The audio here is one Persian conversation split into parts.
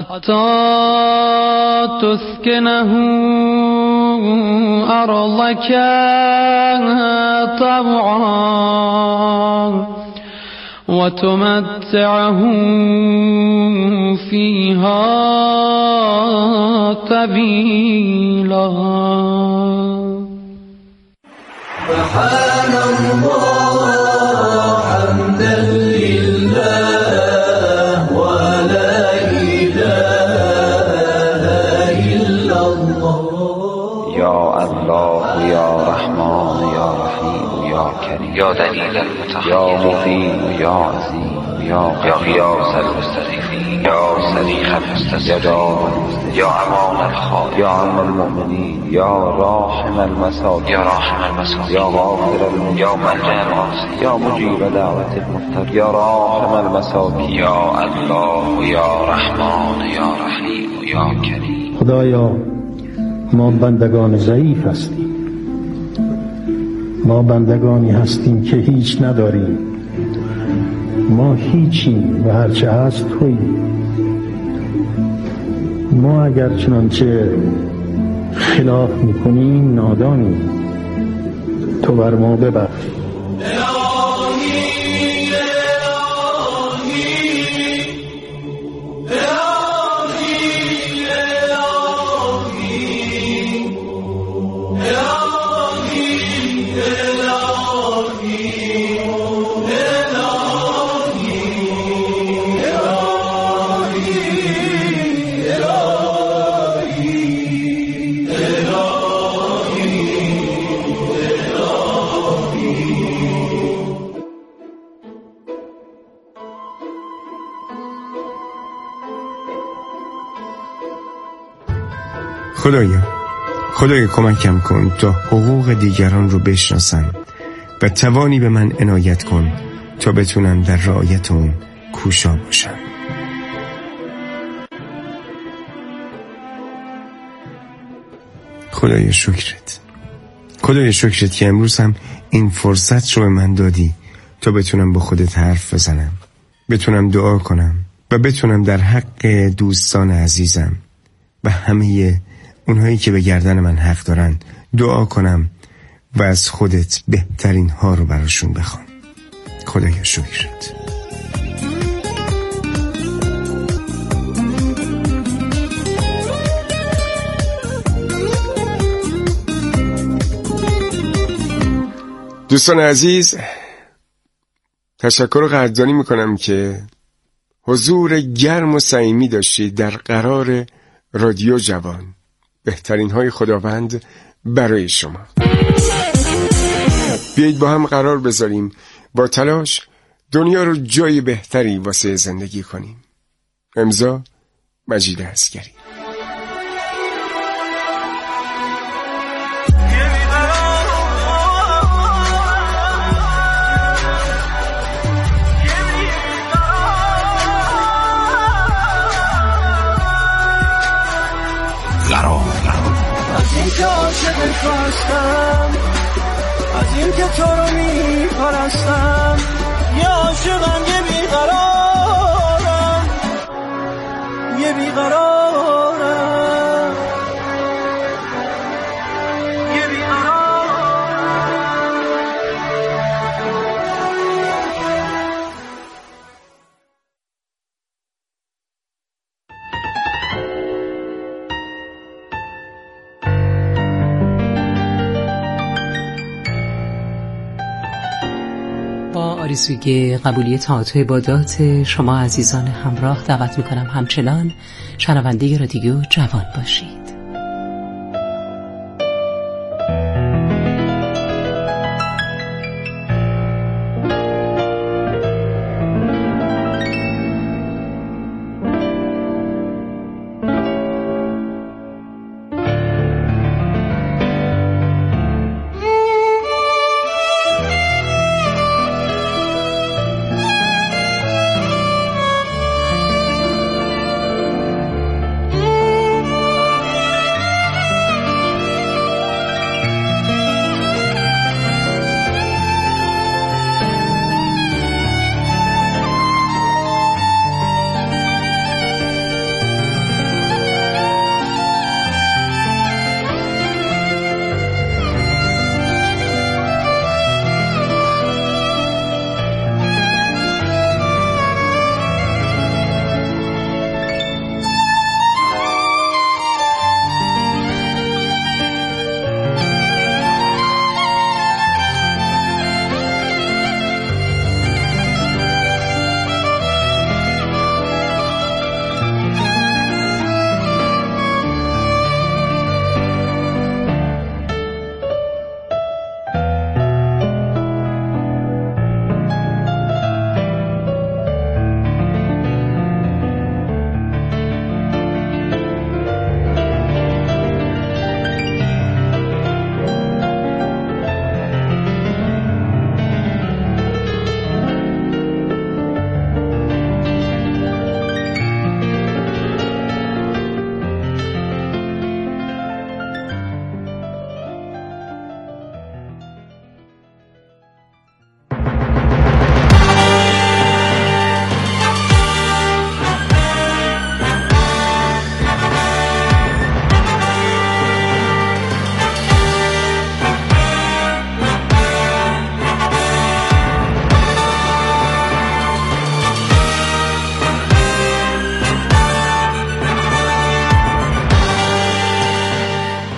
حتى تسكنه أرضك طوعا وتمتعه فيها طويلا. سبحان الله حمدا لله ولا إله إلا الله. یا الله یا رحمان یا رحیم یا کریم یا دلیل المتحیر یا مفید یا عظیم یا غیاث المستضیفین یا صدیق المستضعفین یا امان الخائفین یا عم المؤمنین یا راحم المساکین یا غافر المذنبین یا منجع العاصین یا مجیب دعوت المضطرین یا راحم المساکین یا الله یا رحمان یا رحیم یا کریم. خدایا ما بندگان ضعیف هستیم، ما بندگانی هستیم که هیچ نداریم، ما هیچیم و هرچه هست تویی. ما اگر چنانچه خلاف میکنیم نادانیم، تو بر ما ببخش. خدایا کمکم کن تا حقوق دیگران رو بشناسم و توانی به من عنایت کن تا بتونم در رعایت اون کوشا باشم. خدایا شکرت که امروز هم این فرصت رو به من دادی تا بتونم با خودت حرف بزنم، بتونم دعا کنم و بتونم در حق دوستان عزیزم و همه اونهایی که به گردن من حق دارن دعا کنم و از خودت بهترین ها رو براشون بخوام. خدایا شکرت. دوستان عزیز، تشکر و قدردانی میکنم که حضور گرم و صمیمی داشتید در قرار رادیو جوان. بهترین های خداوند برای شما. بیایید با هم قرار بذاریم با تلاش دنیا رو جای بهتری واسه زندگی کنیم. امضا مجید عسگری. از این که عاشق تو هستم، از این که تو رو می پرستم، یه عاشقم یه بیقرارم، یه بیقرارم، یه بیقرارم. آرزوی قبولی تئاتر عبادات شما عزیزان همراه دعوت میکنم همچنان شنونده رادیو جوان باشید.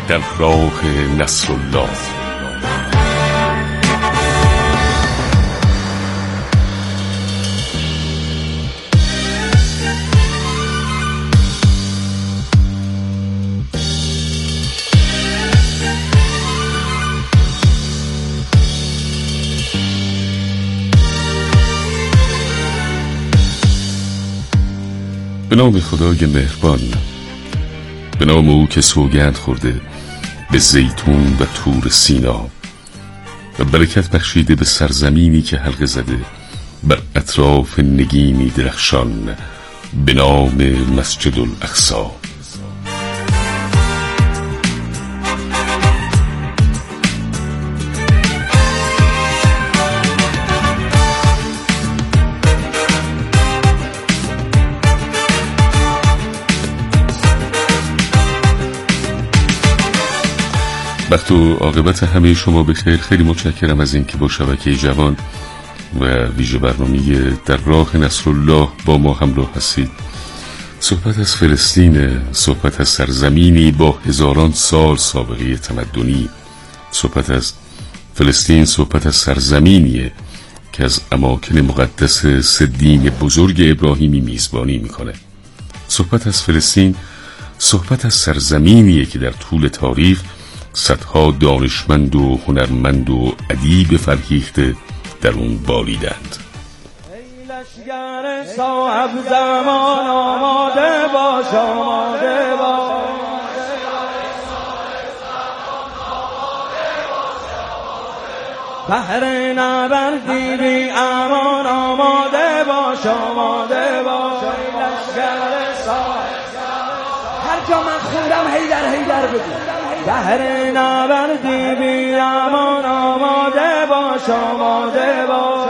در راه نصرالله. به نام خدای مهربان، به نام او که سوگند خورده به زیتون و طور سینا و برکت بخشیده به سرزمینی که حلقه زده بر اطراف نگینی درخشان به نام مسجد الاقصی. وقت و عاقبت همه شما بخیر. خیلی متشکرم از اینکه با شبکه جوان و ویژه برنامه در راه نصرالله با ما همراه هستید. صحبت از فلسطین، صحبت از سرزمینی با هزاران سال سابقه تمدنی، صحبت از فلسطین، صحبت از سرزمینیه که از اماکن مقدس سه دین بزرگ ابراهیمی میزبانی میکنه. صحبت از فلسطین، صحبت از سرزمینیه که در طول تاریخ صدها دانشمند و هنرمند و ادیب فرهیخته در اون بالیدند. ای لشگر صاحب زمان آماده باش، آماده باش. بحر نبردی بی امان آماده باش، آماده باش. ای لشگر صاحب، هر جا من خوندم هیدر هیدر بگو. بحر نبردی بی امان آماده باش، آماده باش.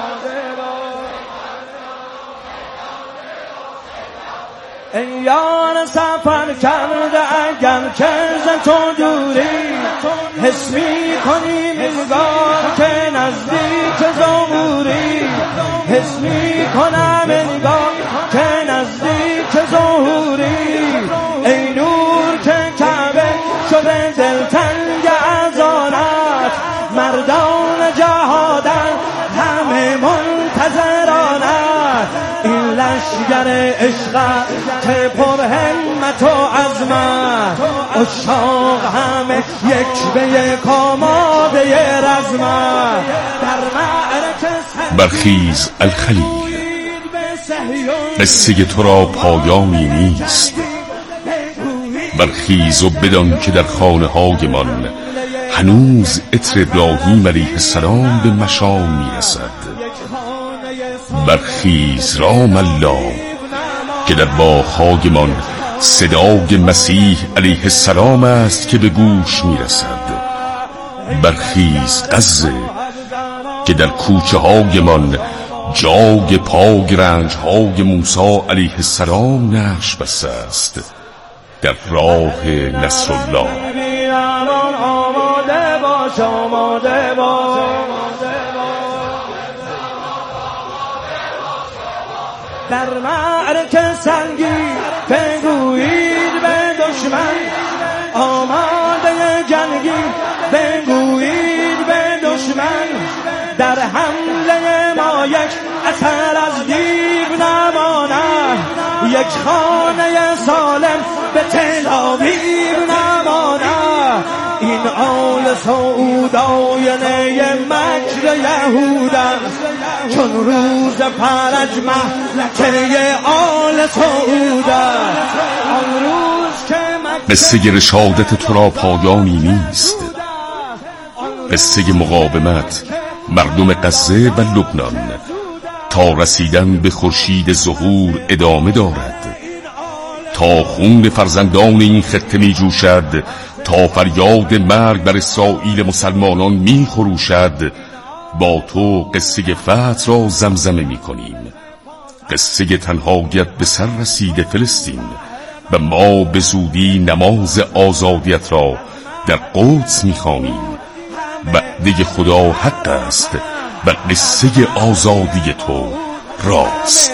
ای یار سفر کرده اگر که ز تو دوری، حس می کنی انگار که نزدیک ظهوری، حس می کنم انگار که نزدیک ظهوری. ای نور که کعبه شده دلتنگ از آنت، مردان جهادن همه منتظرانت. این لشگر عشق که پر همت و عزمت، عشاق همه یک به یک آماده رزمت. در معرکه برخیز الخلیل، قصه تو را پایانی نیست. برخیز و بدان که در خانه های من هنوز عطر ابراهیم علیه السلام به مشام میرسد. برخیز رام الله که در باغ‌های من صدای مسیح علیه السلام است که به گوش میرسد. برخیز غزه که در کوچه های من جای پای رنج های موسی علیه السلام نقش بسته است در راه نصرالله. آماده باش، آماده باش. در معرکه سنگین بگویید به دشمن، آماده جنگی بگویید به دشمن. در حمله ما یک اثر از دیو نماند، یک خانه سالم به تل آویو نماند. این آل سعود آینه مکر یهود است، چون روز فرج مهلکه آل سعود است. آن روز که قصه رشادت تو را پایانی نیست. قصه مقاومت مردم غزه و لبنان تا رسیدن به خورشید ظهور ادامه دارد، تا خون فرزندان این خطه می جوشد، تا فریاد مرگ بر اسرائیل مسلمانان می خروشد. با تو قصه فتح را زمزمه می کنیم، قصه تنهاییت به سر رسید فلسطین و ما به زودی نماز آزادیت را در قدس می خوانیم. وعده خدا حق است و قصه آزادی تو راست.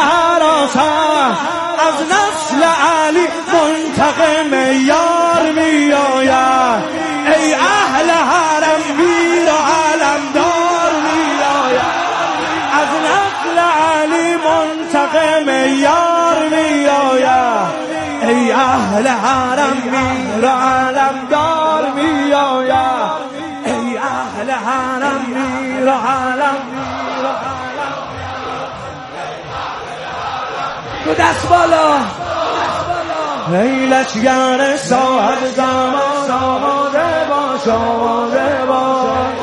از نسل علی منتقم یار می می آید، ای اهل حرم گیر و علمدار می آید، از نقل علی منتقم یار می آید، ای اهل حرم گیر و علمدار می آید، ای اهل حرم گیر و علمدار. دو دست بالا، ای لشگر صاحب زمان آماده باش، آماده باش،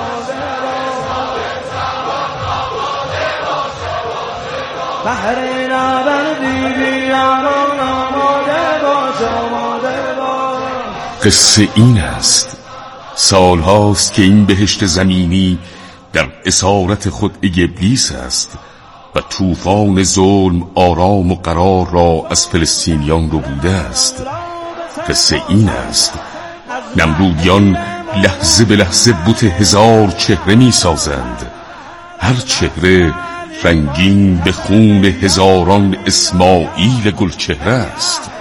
بحر نبردی بیاران آماده باش، آماده باش. قصه این است سال هاست که این بهشت زمینی در اسارت خود ابلیس است و طوفان ظلم آرام و قرار را از فلسطینیان رو بوده است. قصه این است نمرودیان لحظه به لحظه بت هزار چهره می سازند، هر چهره رنگین به خون هزاران اسماعیل گلچهره است.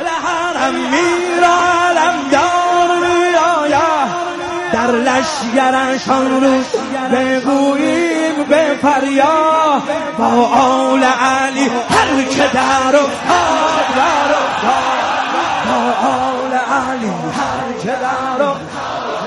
در لشگرشان روز بگوییم به فریاد، با آل علی هر که در افتاد، در افتاد، با آل علی هر که در افتاد.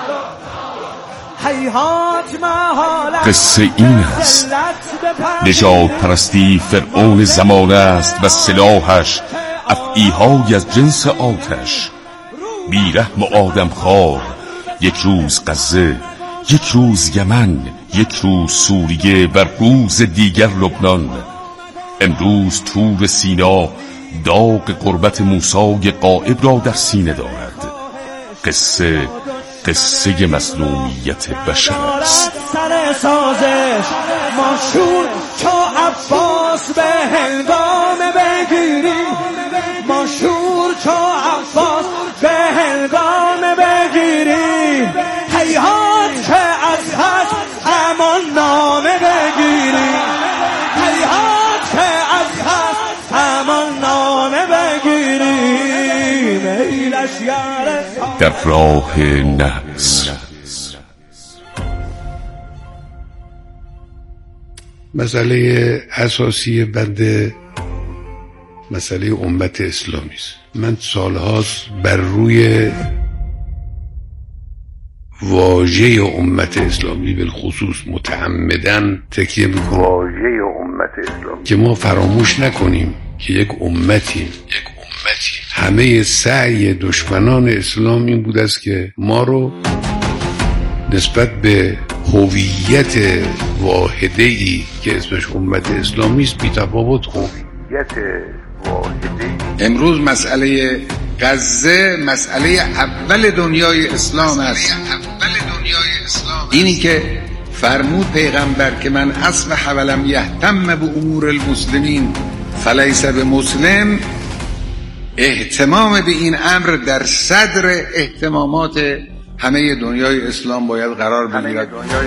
هیهات محالت قصه این است نجات پرستی فرعون زمانه است و سلاحش افعی‌های از جنس آتش. بیرحم و آدم خوار، یک روز غزه، یک روز یمن، یک روز سوریه و روز دیگر لبنان. امروز طور سینا داغ قربت موسی غائب را در سینه دارد. قصه مظلومیت بشر است. سر سازش ماشور چو عباس به هنگام بگیری، ماشور چو عباس به هنگام بگیری، هیهات که از خشم همان نامه بگیری، هیهات که از خشم همان نامه بگیری. در راه نصر مسئله اساسی بنده مسئله امت اسلامی است. من سالهاست بر روی واژه امت اسلامی بالخصوص متعمدن تکیه میکنم، واژه امت اسلامی، که ما فراموش نکنیم که یک امتی همه سعی دشمنان اسلام این بود است که ما رو نسبت به هویت واحده‌ای که اسمش امت اسلامی است بی‌تفاوت هویت واحده‌ای. امروز مسئله غزه مسئله اول دنیای اسلام است. اینی که فرمود پیغمبر که من اصبح ولم یهتم به امور المسلمین فلیس به مسلم، اهتمام به این امر در صدر اهتمامات همه دنیای اسلام باید قرار بگیرد.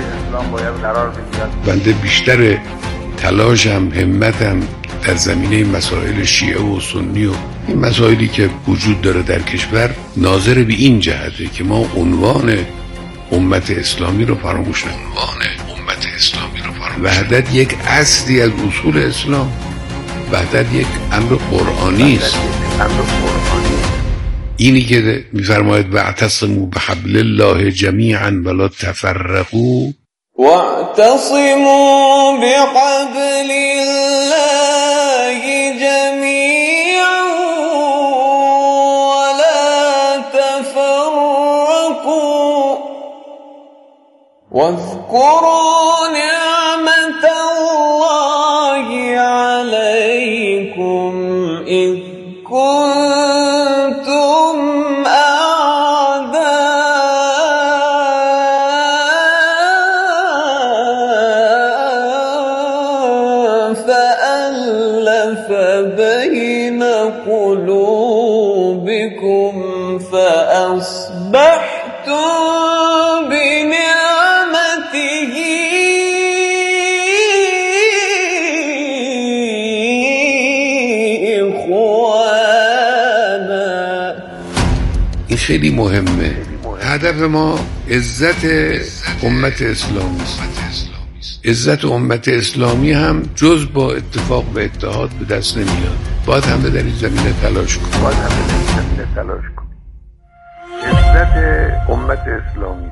بنده بیشتر تلاشم، همتم در زمینه مسائل شیعه و سنی و این مسائلی که وجود داره در کشور ناظر به این جهته که ما عنوان امت اسلامی رو فراموش نکنیم. وحدت یک اصلی از اصول اسلام، وحدت یک امر قرآنی است. اینی که می‌فرماید واعتصموا بحبل الله جمیعا ولا تفرقوا، واعتصموا بحبل الله جمیعا ولا تفرقوا واذكروا نعمة الله عليكم إذ كنتم أعداء فألف بين قلوبكم فأصبحتم بنعمته این خیلی مهمه. هدف ما عزت امت اسلامی است. عزت امت اسلامی هم جز با اتفاق و اتحاد به دست نمیاد. باید همه در این زمینه تلاش کنیم. عزت امت اسلامی.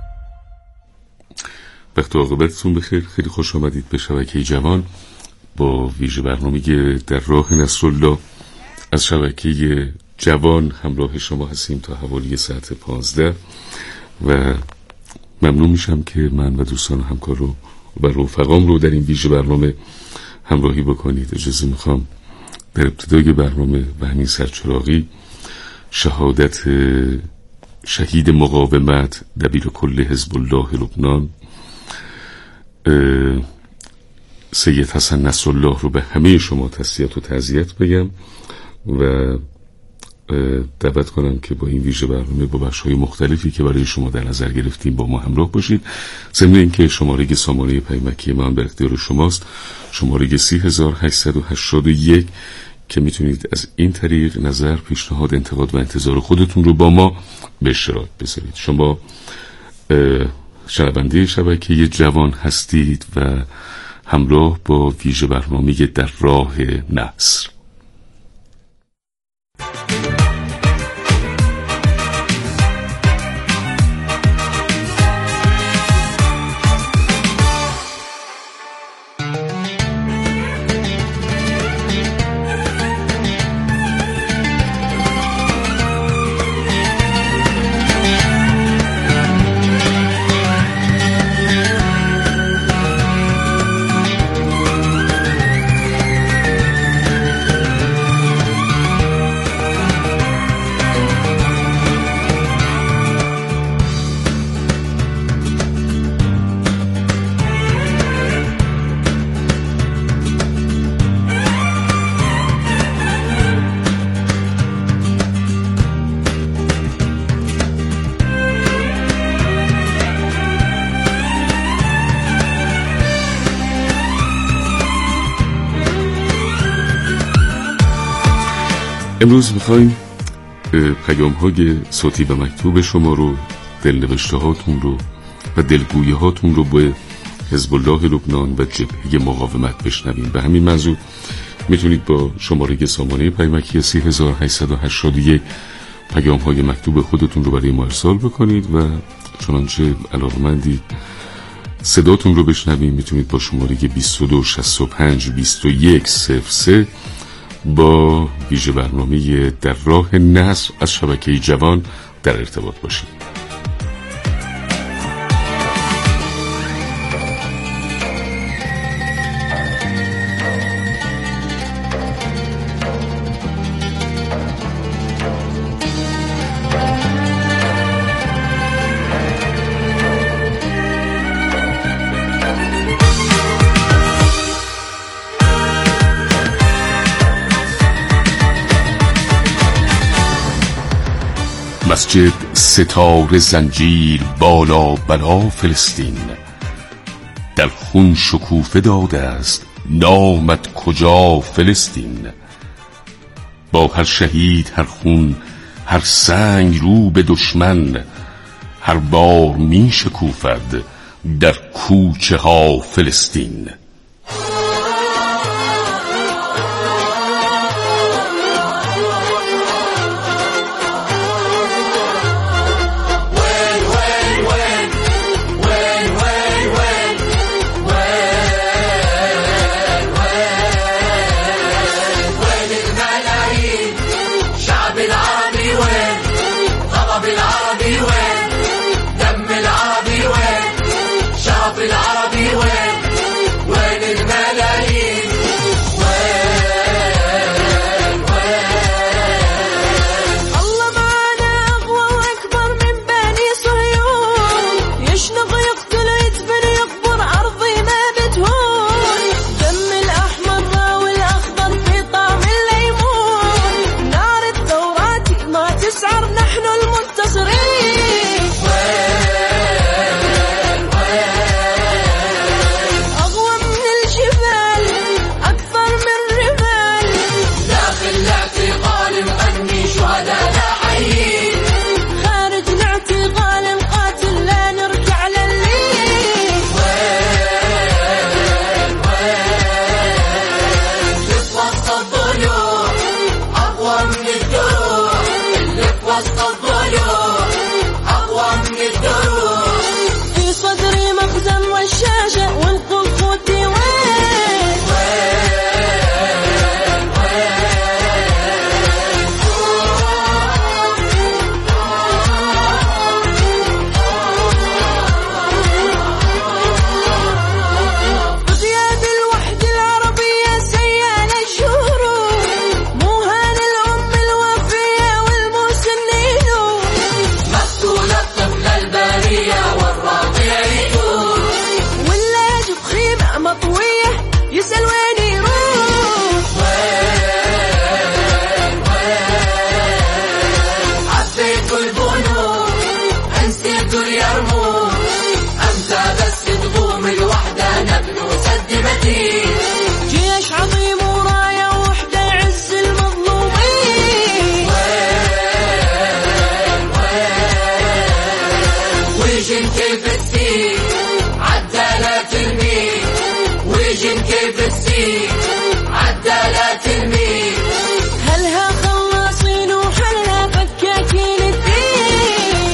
وقت عاقبتتون بخیر. خیلی خوش آمدید به شبکه جوان با ویژه برنامه در راه نصرالله. از شبکه جوان همراه شما هستیم تا حوالی ساعت 15 و ممنون میشم که من و دوستان همکار و رفقام رو در این ویژه برنامه همراهی بکنید. اجازه میخوام در ابتدای برنامه و همین سرچراغی شهادت شهید مقاومت دبیر کل حزب الله لبنان سید حسن نصرالله رو به همه شما تسلیت و تعزیت بگم و دعوت کنم که با این ویژه برنامه با بخش‌های مختلفی که برای شما در نظر گرفتیم با ما همراه باشید. ضمن اینکه شماره سامانه پیمکی من در اختیار شماست، شماره 3881 که میتونید از این طریق نظر، پیشنهاد، انتقاد و انتظار خودتون رو با ما به اشتراک بذارید. شما شنونده شبکه جوان هستید و همراه با ویژه برنامه در راه نصر. امروز میخوایم پیام‌های صوتی و مکتوب شما رو، دلنوشته هاتون رو و دلگویی هاتون رو به حزب الله لبنان و جبهه مقاومت بشنویم. به همین منظور میتونید با شماره سامانه پیمکی 3881 پیام‌های مکتوب خودتون رو برای ما ارسال بکنید و چنانچه علاقه‌مندید صداتون رو بشنویم میتونید با شماره 22652103 با ویژه برنامه در راه نصر از شبکه جوان در ارتباط باشید. مسجد ستاره زنجیر بالا بلا فلسطین، در خون شکوفه داده است نامت کجا فلسطین. با هر شهید هر خون هر سنگ رو به دشمن، هر بار می شکوفد در کوچه ها فلسطین. العربي وين؟ شعب العربي وين؟ الملايين عدالات المين هلها خلاصين وحلها فكاكين الدين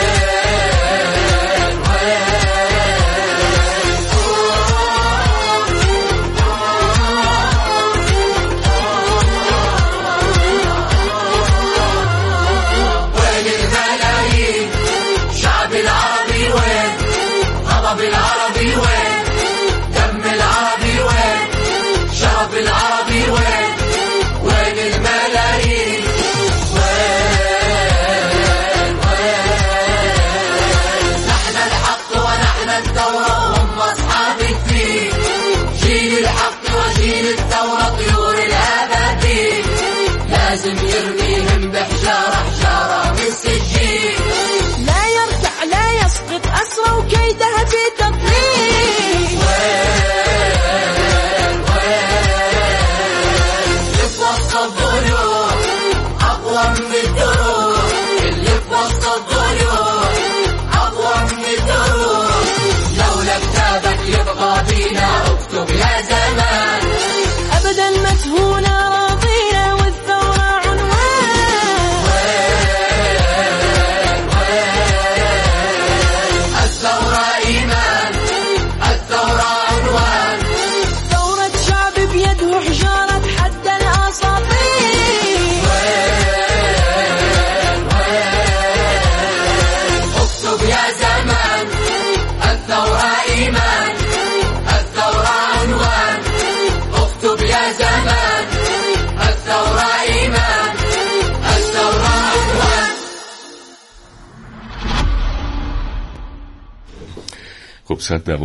وين الملايين شعب العربي وين غضب العربي وين دم العربي وين شرف العربي وين وين الملايين وين نحن الحق ونحن الثورة وهم أصحاب الدين جيل الحق وجيل الثورة طيور الأبدين لازم يرميهم بحجارة حجارة من سجين لا يرتع لا يسقط أسرى وكيدها في تضليل وسط الضيوف أقوى من الدروب اللي في وسط الضيوف أقوى من الدروب لولا كتابك يبقى بينا اكتب يا زمان أبدا مسهولة راضية والثورة عنوان الثورة إيمان الثورة عنوان ثورة شعب بيده حجارة حتى الأساطير اكتب يا زمان الثورة إيمان الثورة عنوان اكتب يا زمان الثورة إيمان الثورة عنوان. خب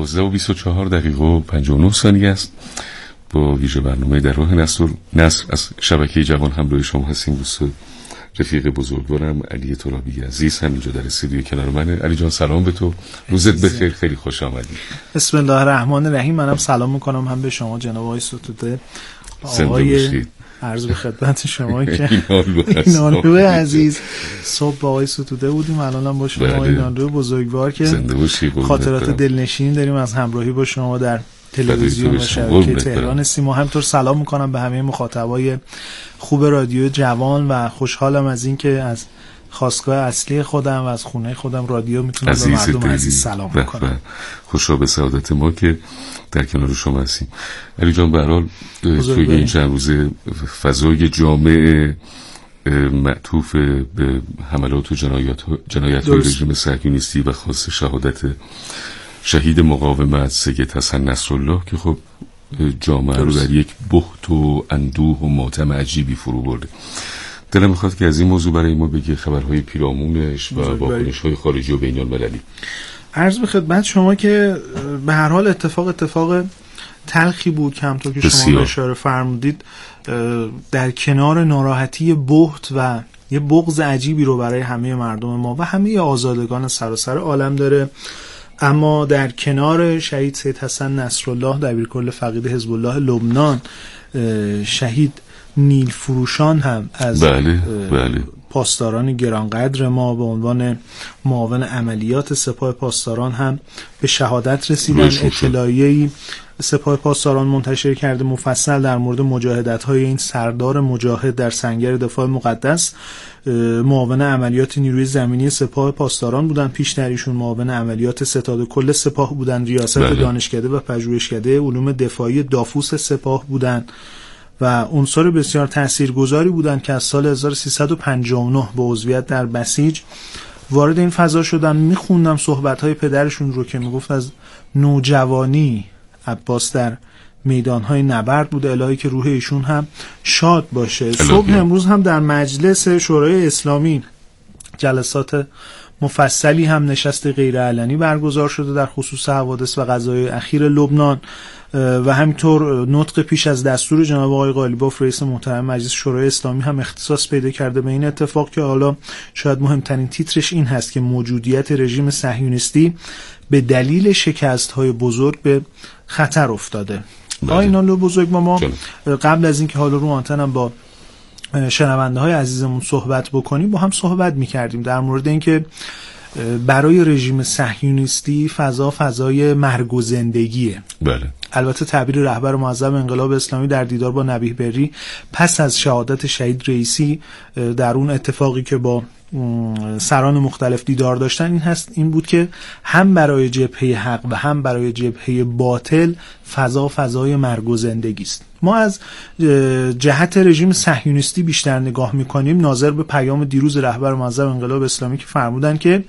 112:24 و 59 ثانیه است. با ویژه برنامه در راه نصر از شبکه جوان همراه شما هستیم. دوست رفیق بزرگوارم علی ترابی عزیز همینجا در استودیو کنار منه. علی جان سلام به تو، روزت بخیر، خیلی خوش آمدی. بسم الله الرحمن الرحیم. منم سلام میکنم هم به شما جناب آقای ستوده، آقای عرض به خدمت شما که اینانلو عزیز. صبح با آقای ستوده بودیم، الانم با شما آقای اینانلو بزرگوار که خاطرات دلنشینی داریم از همراهی با شما در تلویزیون و شبکه تهران سیما. همینطور سلام میکنم به همه مخاطبای خوب رادیو جوان و خوشحالم از این که از خاستگاه اصلی خودم و از خونه خودم رادیو میتونم به مردم عزیز سلام بکنم. خوشا به سعادت ما که در کنار شما هستیم. علی جان به هر حال توی این چند روزه فضای جامع معطوف به حملات و جنایت‌های رژیم صهیونیستی و خاص شهادت شهید مقاومت سید حسن نصرالله که خب جامعه رو در یک بهت و اندوه و ماتم عجیبی فرو برده. دلم میخواد که از این موضوع برای ما بگی، خبرهای پیرامونش و واکنش‌های خارجی و بین‌المللی. عرض به خدمت شما که به هر حال اتفاق تلخی بود که همونطور که شما اشاره فرمودید در کنار ناراحتی بهت و یه بغض عجیبی رو برای همه مردم ما و همه آزادگان سراسر عالم داره. اما در کنار شهید سید حسن نصرالله دبیرکل فقید حزب الله لبنان، شهید نیل فروشان هم از پاسداران گرانقدر ما به عنوان معاون عملیات سپاه پاسداران هم به شهادت رسیدن. اطلاعیه‌ای سپاه پاسداران منتشر کرده مفصل در مورد مجاهدت‌های این سردار مجاهد در سنگر دفاع مقدس. معاون عملیات نیروی زمینی سپاه پاسداران بودن، پیشتر ایشون معاون عملیات ستاد کل سپاه بودن، ریاست دانشکده و پژوهشکده علوم دفاعی دافوس سپاه بودن و عنصر بسیار تاثیرگذاری بودن که از سال 1359 به عضویت در بسیج وارد این فضا شدن. میخوندم صحبت‌های پدرشون رو که میگفت از نوجوانی عباس در میدان‌های نبرد بود. الهی که روح ایشون هم شاد باشه. صبح امروز هم در مجلس شورای اسلامی جلسات مفصلی هم نشست غیرعلنی برگزار شده در خصوص حوادث و قضایای اخیر لبنان و همینطور نطق پیش از دستور جناب آقای قالیباف رئیس محترم مجلس شورای اسلامی هم اختصاص پیدا کرده به این اتفاق که حالا شاید مهمترین تیترش این هست که موجودیت رژیم صهیونیستی به دلیل شکست‌های بزرگ به خطر افتاده. آینالو بزرگ ما قبل از اینکه حالا رو آنتنم با شنونده های عزیزمون صحبت بکنیم با هم صحبت میکردیم در مورد اینکه برای رژیم صهیونیستی فضای مرگ و زندگیه. بله. البته تعبیر رهبر معظم انقلاب اسلامی در دیدار با نبیه بری پس از شهادت شهید رئیسی در اون اتفاقی که با سران مختلف دیدار داشتن این بود که هم برای جبهه حق و هم برای جبهه باطل فضای مرگ و زندگی است. ما از جهت رژیم صهیونیستی بیشتر نگاه میکنیم، ناظر به پیام دیروز رهبر معظم انقلاب اسلامی که فرمودن که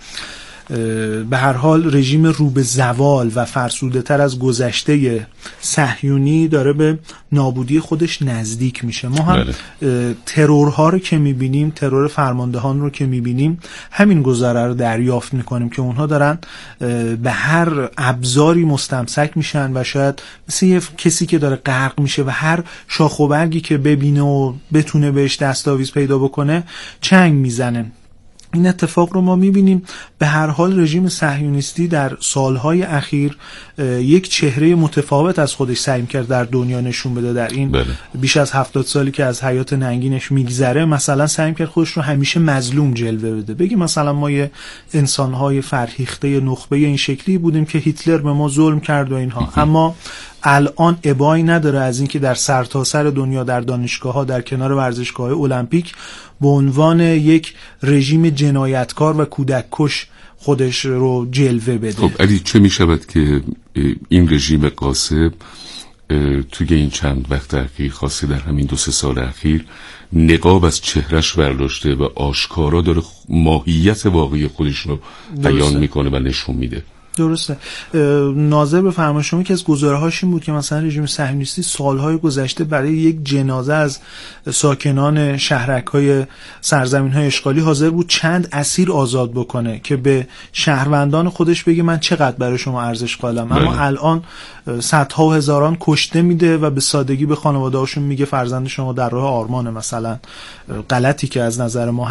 به هر حال رژیم رو به زوال و فرسوده تر از گذشته صهیونی داره به نابودی خودش نزدیک میشه. ما هم ترورها رو که میبینیم، ترور فرماندهان رو که میبینیم، همین گذره رو دریافت میکنیم که اونها دارن به هر ابزاری مستمسک میشن و شاید مثل یه کسی که داره غرق میشه و هر شاخ و برگی که ببینه و بتونه بهش دستاویز پیدا بکنه چنگ میزنه. این اتفاق رو ما میبینیم. به هر حال رژیم صهیونیستی در سالهای اخیر یک چهره متفاوت از خودش سعی کرد در دنیا نشون بده. در این بیش از 70 سالی که از حیات ننگینش میگذره مثلا سعی کرد خودش رو همیشه مظلوم جلوه بده. بگیم مثلا ما یه انسانهای فرهیخته نخبه این شکلی بودیم که هیتلر به ما ظلم کرد و اینها، اما الان ابایی نداره از اینکه در سرتاسر دنیا در دانشگاه‌ها در کنار ورزشگاه‌های المپیک به عنوان یک رژیم جنایتکار و کودک کش خودش رو جلوه بده. خب علی، چه می شود که این رژیم قاسب توی این چند وقت اخیر، خاصه در همین 2-3 سال اخیر، نقاب از چهرش برداشته و آشکارا داره ماهیت واقعی خودش رو بیان میکنه و نشون میده؟ درسته. ناظر به فرمان شما که از گزاره‌هاش این بود که مثلا رژیم صهیونیستی سالهای گذشته برای یک جنازه از ساکنان شهرک‌های سرزمین‌های اشغالی حاضر بود چند اسیر آزاد بکنه که به شهروندان خودش بگه من چقدر برای شما ارزش قائلم، اما الان صدها و هزاران کشته میده و به سادگی به خانواده‌هاشون میگه فرزند شما در راه آرمانه. مثلا غلطی که از نظر ما